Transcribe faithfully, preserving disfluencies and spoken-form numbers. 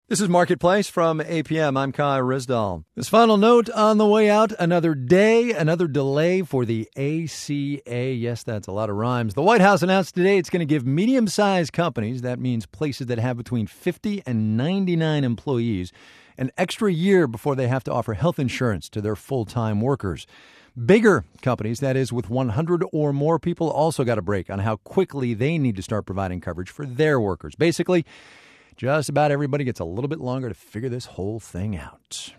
This is Marketplace from A P M. I'm Kai Risdall. This final note on the way out, another day, another delay for the A C A. Yes, that's a lot of rhymes. The White House announced today it's going to give medium-sized companies, that means places that have between fifty and ninety-nine employees, an extra year before they have to offer health insurance to their full-time workers. Bigger companies, that is with one hundred or more people, also got a break on how quickly they need to start providing coverage for their workers. Basically, just about everybody gets a little bit longer to figure this whole thing out.